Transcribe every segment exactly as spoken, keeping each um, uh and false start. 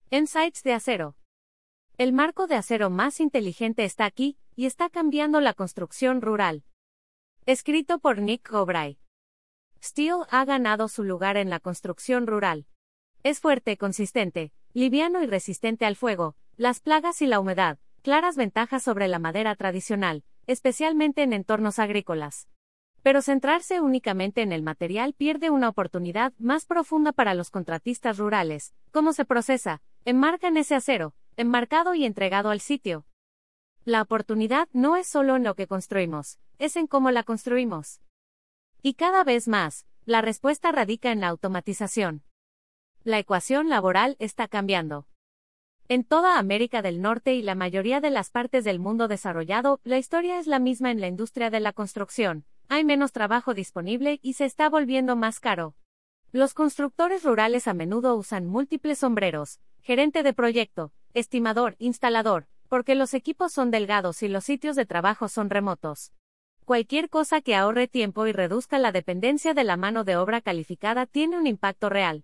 Insights de acero. El marco de acero más inteligente está aquí, y está cambiando la construcción rural. Escrito por Nick Cobray. Steel ha ganado su lugar en la construcción rural. Es fuerte, consistente, liviano y resistente al fuego, las plagas y la humedad, claras ventajas sobre la madera tradicional, especialmente en entornos agrícolas. Pero centrarse únicamente en el material pierde una oportunidad más profunda para los contratistas rurales. ¿Cómo se procesa? Enmarcan ese acero, enmarcado y entregado al sitio. La oportunidad no es solo en lo que construimos, es en cómo la construimos. Y cada vez más, la respuesta radica en la automatización. La ecuación laboral está cambiando. En toda América del Norte y la mayoría de las partes del mundo desarrollado, la historia es la misma en la industria de la construcción. Hay menos trabajo disponible y se está volviendo más caro. Los constructores rurales a menudo usan múltiples sombreros: gerente de proyecto, estimador, instalador, porque los equipos son delgados y los sitios de trabajo son remotos. Cualquier cosa que ahorre tiempo y reduzca la dependencia de la mano de obra calificada tiene un impacto real.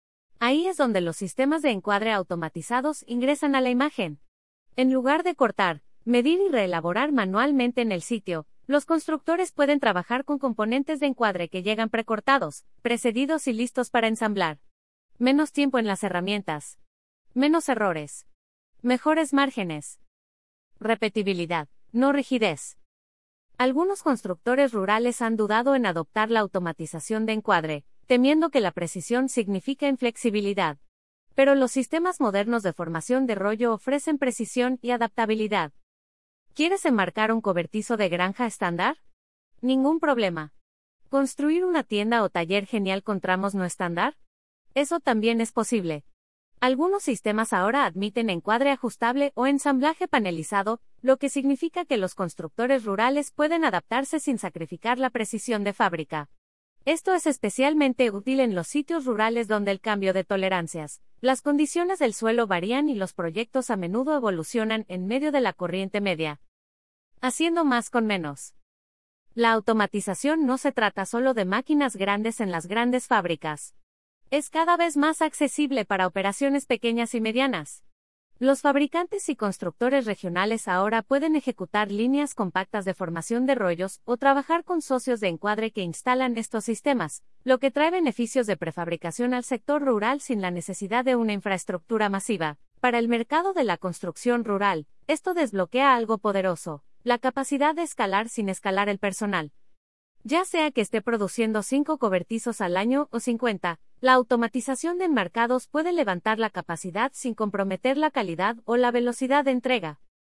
Ahí es donde los sistemas de encuadre automatizados ingresan a la imagen. En lugar de cortar, medir y reelaborar manualmente en el sitio, los constructores pueden trabajar con componentes de encuadre que llegan precortados, precedidos y listos para ensamblar. Menos tiempo en las herramientas. Menos errores. Mejores márgenes. Repetibilidad, no rigidez. Algunos constructores rurales han dudado en adoptar la automatización de encuadre, temiendo que la precisión significa inflexibilidad. Pero los sistemas modernos de formación de rollo ofrecen precisión y adaptabilidad. ¿Quieres enmarcar un cobertizo de granja estándar? Ningún problema. ¿Construir una tienda o taller genial con tramos no estándar? Eso también es posible. Algunos sistemas ahora admiten encuadre ajustable o ensamblaje panelizado, lo que significa que los constructores rurales pueden adaptarse sin sacrificar la precisión de fábrica. Esto es especialmente útil en los sitios rurales donde el cambio de tolerancias, las condiciones del suelo varían y los proyectos a menudo evolucionan en medio de la corriente media. Haciendo más con menos. La automatización no se trata solo de máquinas grandes en las grandes fábricas. Es cada vez más accesible para operaciones pequeñas y medianas. Los fabricantes y constructores regionales ahora pueden ejecutar líneas compactas de formación de rollos o trabajar con socios de encuadre que instalan estos sistemas, lo que trae beneficios de prefabricación al sector rural sin la necesidad de una infraestructura masiva. Para el mercado de la construcción rural, esto desbloquea algo poderoso: la capacidad de escalar sin escalar el personal. Ya sea que esté produciendo cinco cobertizos al año o cincuenta, la automatización de enmarcados puede levantar la capacidad sin comprometer la calidad o la velocidad de entrega.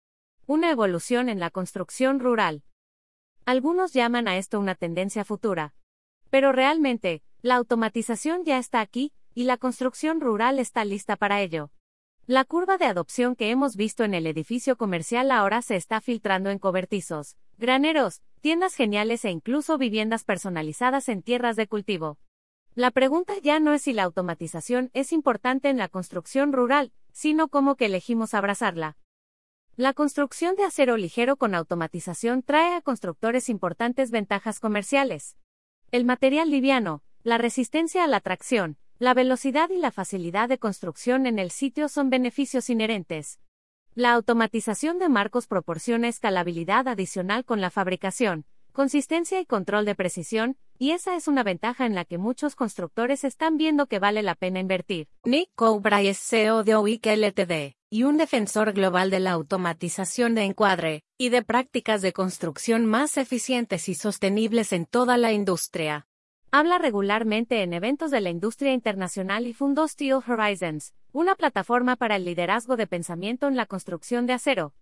Una evolución en la construcción rural. Algunos llaman a esto una tendencia futura. Pero realmente, la automatización ya está aquí, y la construcción rural está lista para ello. La curva de adopción que hemos visto en el edificio comercial ahora se está filtrando en cobertizos, graneros, tiendas geniales e incluso viviendas personalizadas en tierras de cultivo. La pregunta ya no es si la automatización es importante en la construcción rural, sino cómo que elegimos abrazarla. La construcción de acero ligero con automatización trae a constructores importantes ventajas comerciales. El material liviano, la resistencia a la tracción, la velocidad y la facilidad de construcción en el sitio son beneficios inherentes. La automatización de marcos proporciona escalabilidad adicional con la fabricación, consistencia y control de precisión, y esa es una ventaja en la que muchos constructores están viendo que vale la pena invertir. Nick Cobray es C E O de O I C Ltd, y un defensor global de la automatización de encuadre, y de prácticas de construcción más eficientes y sostenibles en toda la industria. Habla regularmente en eventos de la industria internacional y fundó Steel Horizons, una plataforma para el liderazgo de pensamiento en la construcción de acero.